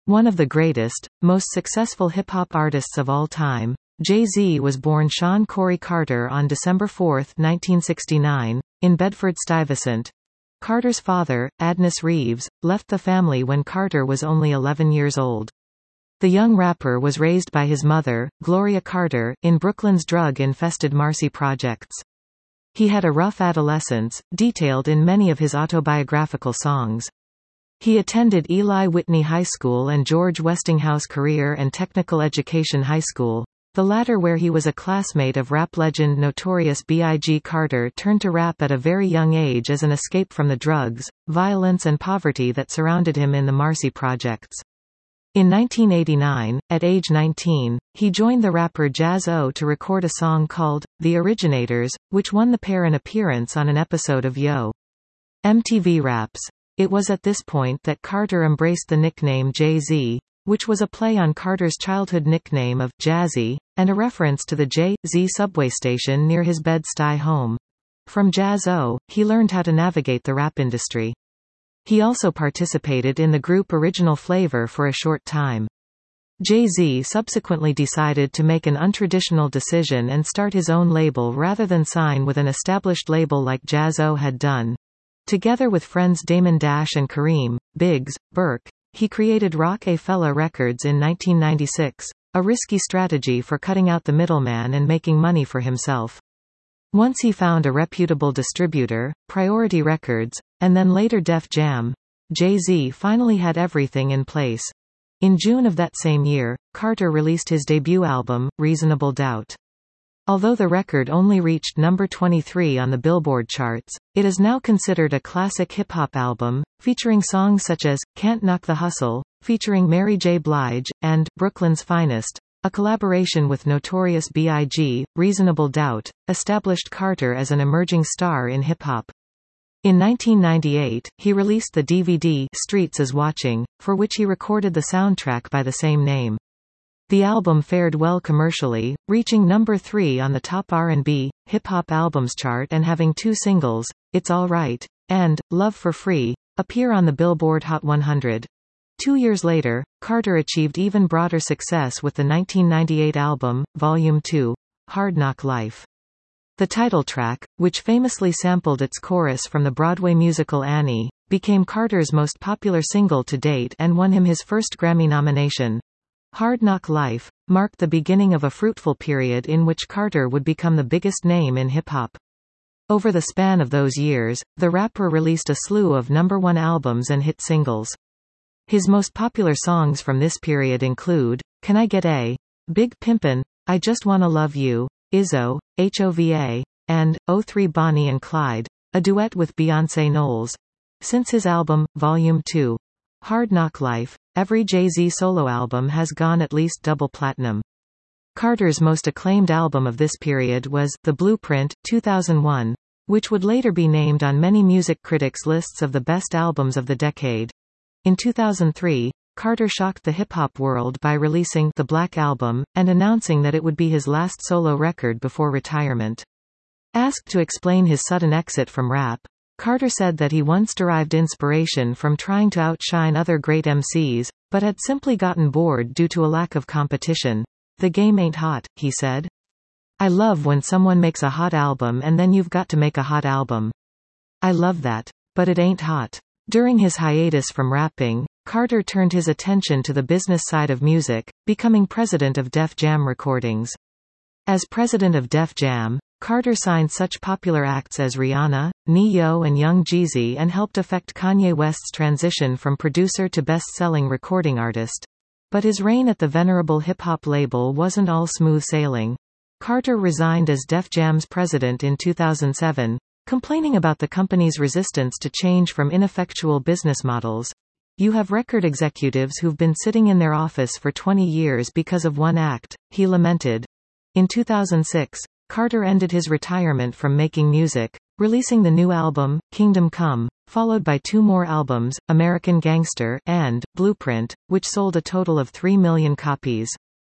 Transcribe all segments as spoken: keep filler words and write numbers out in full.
One of the greatest, most successful hip-hop artists of all time, Jay-Z was born Sean Corey Carter on December fourth, nineteen sixty-nine, in Bedford-Stuyvesant. Carter's father, Adnis Reeves, left the family when Carter was only eleven years old. The young rapper was raised by his mother, Gloria Carter, in Brooklyn's drug-infested Marcy projects. He had a rough adolescence, detailed in many of his autobiographical songs. He attended Eli Whitney High School and George Westinghouse Career and Technical Education High School, the latter where he was a classmate of rap legend Notorious B I G Carter turned to rap at a very young age as an escape from the drugs, violence and poverty that surrounded him in the Marcy projects. In nineteen eighty-nine, at age nineteen, he joined the rapper Jaz-O to record a song called The Originators, which won the pair an appearance on an episode of Yo! M T V Raps. It was at this point that Carter embraced the nickname Jay-Z, which was a play on Carter's childhood nickname of Jazzy, and a reference to the Jay-Z subway station near his Bed-Stuy home. From Jaz-O, he learned how to navigate the rap industry. He also participated in the group Original Flavor for a short time. Jay-Z subsequently decided to make an untraditional decision and start his own label rather than sign with an established label like Jaz-O had done. Together with friends Damon Dash and Kareem Biggs Burke, he created Roc-A-Fella Records in nineteen ninety-six, a risky strategy for cutting out the middleman and making money for himself. Once he found a reputable distributor, Priority Records, and then later Def Jam, Jay-Z finally had everything in place. In June of that same year, Carter released his debut album, Reasonable Doubt. Although the record only reached number twenty-three on the Billboard charts, it is now considered a classic hip-hop album, featuring songs such as Can't Knock the Hustle, featuring Mary J. Blige, and Brooklyn's Finest, a collaboration with Notorious B I G Reasonable Doubt, established Carter as an emerging star in hip-hop. In nineteen ninety-eight, he released the D V D Streets Is Watching, for which he recorded the soundtrack by the same name. The album fared well commercially, reaching number three on the top R and B, hip-hop albums chart and having two singles, It's Alright, and Love for Free, appear on the Billboard Hot one hundred. Two years later, Carter achieved even broader success with the nineteen ninety-eight album, Volume two, Hard Knock Life. The title track, which famously sampled its chorus from the Broadway musical Annie, became Carter's most popular single to date and won him his first Grammy nomination. Hard Knock Life marked the beginning of a fruitful period in which Carter would become the biggest name in hip-hop. Over the span of those years, the rapper released a slew of number one albums and hit singles. His most popular songs from this period include Can I Get A, Big Pimpin', I Just Wanna Love You, Izzo, H O V A, and oh three Bonnie and Clyde, a duet with Beyoncé Knowles. Since his album, Volume two, Hard Knock Life, every Jay-Z solo album has gone at least double platinum. Carter's most acclaimed album of this period was The Blueprint, two thousand one, which would later be named on many music critics' lists of the best albums of the decade. In two thousand three, Carter shocked the hip-hop world by releasing The Black Album, and announcing that it would be his last solo record before retirement. Asked to explain his sudden exit from rap, Carter said that he once derived inspiration from trying to outshine other great M Cs, but had simply gotten bored due to a lack of competition. The game ain't hot, he said. I love when someone makes a hot album and then you've got to make a hot album. I love that. But it ain't hot. During his hiatus from rapping, Carter turned his attention to the business side of music, becoming president of Def Jam Recordings. As president of Def Jam, Carter signed such popular acts as Rihanna, Ne-Yo and Young Jeezy and helped effect Kanye West's transition from producer to best-selling recording artist. But his reign at the venerable hip-hop label wasn't all smooth sailing. Carter resigned as Def Jam's president in two thousand seven, complaining about the company's resistance to change from ineffectual business models. You have record executives who've been sitting in their office for twenty years because of one act, he lamented. In two thousand six, Carter ended his retirement from making music, releasing the new album, Kingdom Come, followed by two more albums, American Gangster and Blueprint, which sold a total of three million copies.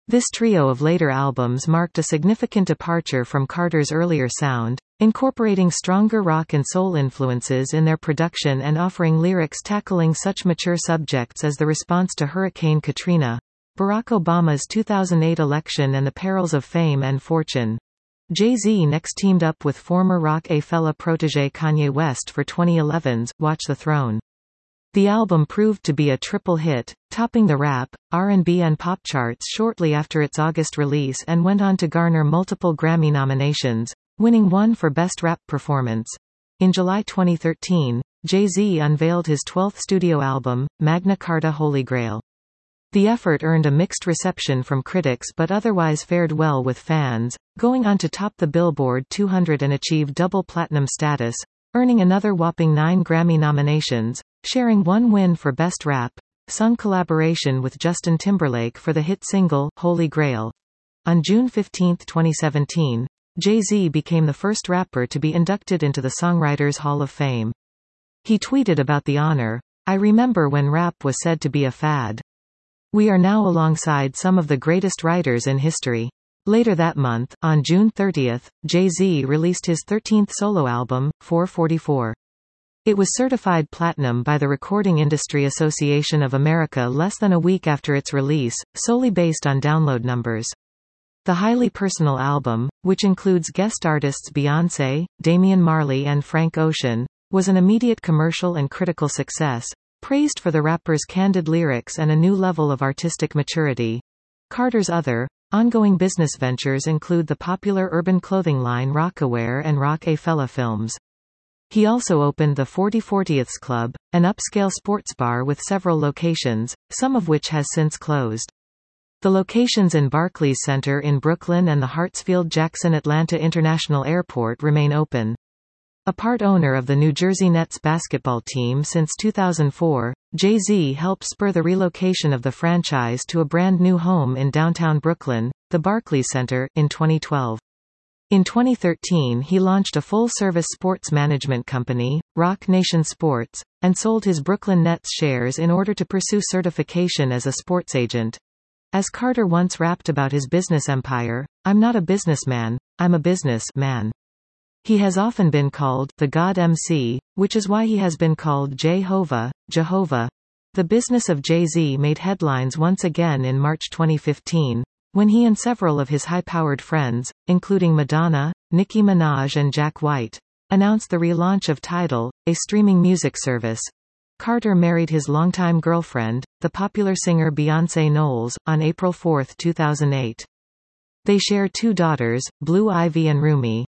This trio of later albums marked a significant departure from Carter's earlier sound, incorporating stronger rock and soul influences in their production and offering lyrics tackling such mature subjects as the response to Hurricane Katrina, Barack Obama's two thousand eight election and the perils of fame and fortune. Jay-Z next teamed up with former Roc-A-Fella protege Kanye West for twenty eleven's Watch the Throne. The album proved to be a triple hit, topping the rap, R and B and pop charts shortly after its August release and went on to garner multiple Grammy nominations, winning one for Best Rap Performance. In July twenty thirteen, Jay-Z unveiled his twelfth studio album, Magna Carta Holy Grail. The effort earned a mixed reception from critics but otherwise fared well with fans, going on to top the Billboard two hundred and achieve double platinum status, earning another whopping nine Grammy nominations, sharing one win for Best Rap, sung collaboration with Justin Timberlake for the hit single, Holy Grail. On June fifteenth twenty seventeen, Jay-Z became the first rapper to be inducted into the Songwriters Hall of Fame. He tweeted about the honor, "I remember when rap was said to be a fad. We are now alongside some of the greatest writers in history." Later that month, on June thirtieth, Jay-Z released his thirteenth solo album, four forty-four. It was certified platinum by the Recording Industry Association of America less than a week after its release, solely based on download numbers. The highly personal album, which includes guest artists Beyoncé, Damian Marley and Frank Ocean, was an immediate commercial and critical success, praised for the rapper's candid lyrics and a new level of artistic maturity. Carter's other, ongoing business ventures include the popular urban clothing line Rocawear and Roc-A-Fella Films. He also opened the forty fortieths Club, an upscale sports bar with several locations, some of which has since closed. The locations in Barclays Center in Brooklyn and the Hartsfield-Jackson Atlanta International Airport remain open. A part owner of the New Jersey Nets basketball team since two thousand four, Jay-Z helped spur the relocation of the franchise to a brand new home in downtown Brooklyn, the Barclays Center, in twenty twelve. In twenty thirteen he launched a full-service sports management company, Roc Nation Sports, and sold his Brooklyn Nets shares in order to pursue certification as a sports agent. As Carter once rapped about his business empire, "I'm not a businessman, I'm a business man." He has often been called the God M C, which is why he has been called Jehovah, Jehovah. The business of Jay-Z made headlines once again in March twenty fifteen, when he and several of his high-powered friends, including Madonna, Nicki Minaj and Jack White, announced the relaunch of Tidal, a streaming music service. Carter married his longtime girlfriend, the popular singer Beyoncé Knowles, on April fourth two thousand eight. They share two daughters, Blue Ivy and Rumi.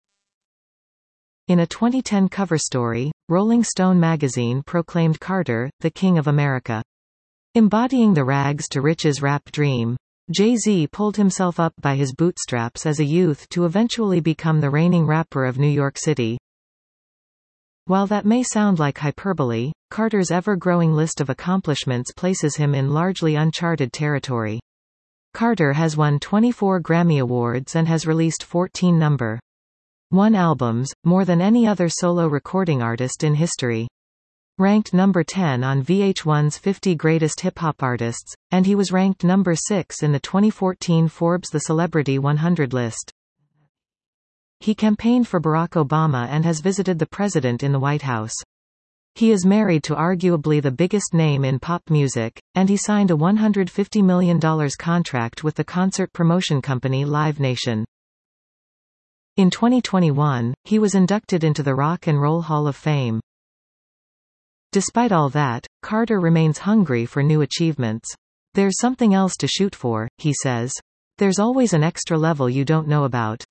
In a twenty ten cover story, Rolling Stone magazine proclaimed Carter, the King of America. Embodying the rags-to-riches rap dream, Jay-Z pulled himself up by his bootstraps as a youth to eventually become the reigning rapper of New York City. While that may sound like hyperbole, Carter's ever-growing list of accomplishments places him in largely uncharted territory. Carter has won twenty-four Grammy Awards and has released fourteen number one albums, more than any other solo recording artist in history. Ranked number ten on V H one's fifty Greatest Hip-Hop Artists, and he was ranked number six in the twenty fourteen Forbes The Celebrity one hundred list. He campaigned for Barack Obama and has visited the president in the White House. He is married to arguably the biggest name in pop music, and he signed a one hundred fifty million dollars contract with the concert promotion company Live Nation. In twenty twenty-one, he was inducted into the Rock and Roll Hall of Fame. Despite all that, Carter remains hungry for new achievements. "There's something else to shoot for," he says. "There's always an extra level you don't know about."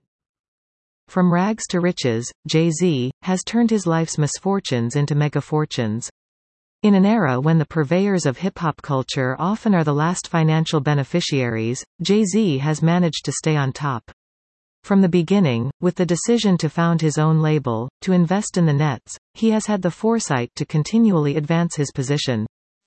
From rags to riches, Jay-Z has turned his life's misfortunes into mega-fortunes. In an era when the purveyors of hip-hop culture often are the last financial beneficiaries, Jay-Z has managed to stay on top. From the beginning, with the decision to found his own label, to invest in the Nets, he has had the foresight to continually advance his position.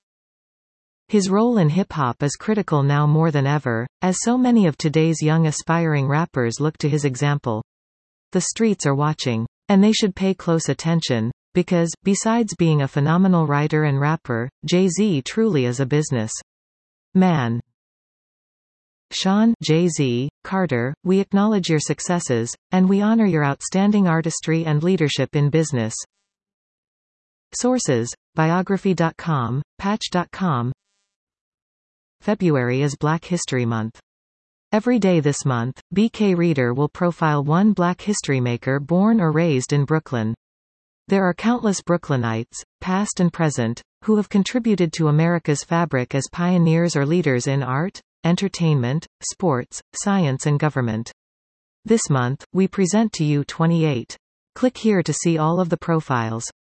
His role in hip-hop is critical now more than ever, as so many of today's young aspiring rappers look to his example. The streets are watching. And they should pay close attention, because, besides being a phenomenal writer and rapper, Jay-Z truly is a business man. Sean J Z, Carter, we acknowledge your successes, and we honor your outstanding artistry and leadership in business. Sources: biography dot com, patch dot com. February is Black History Month. Every day this month, B K Reader will profile one Black history maker born or raised in Brooklyn. There are countless Brooklynites, past and present, who have contributed to America's fabric as pioneers or leaders in art, entertainment, sports, science and government. This month, we present to you twenty-eight. Click here to see all of the profiles.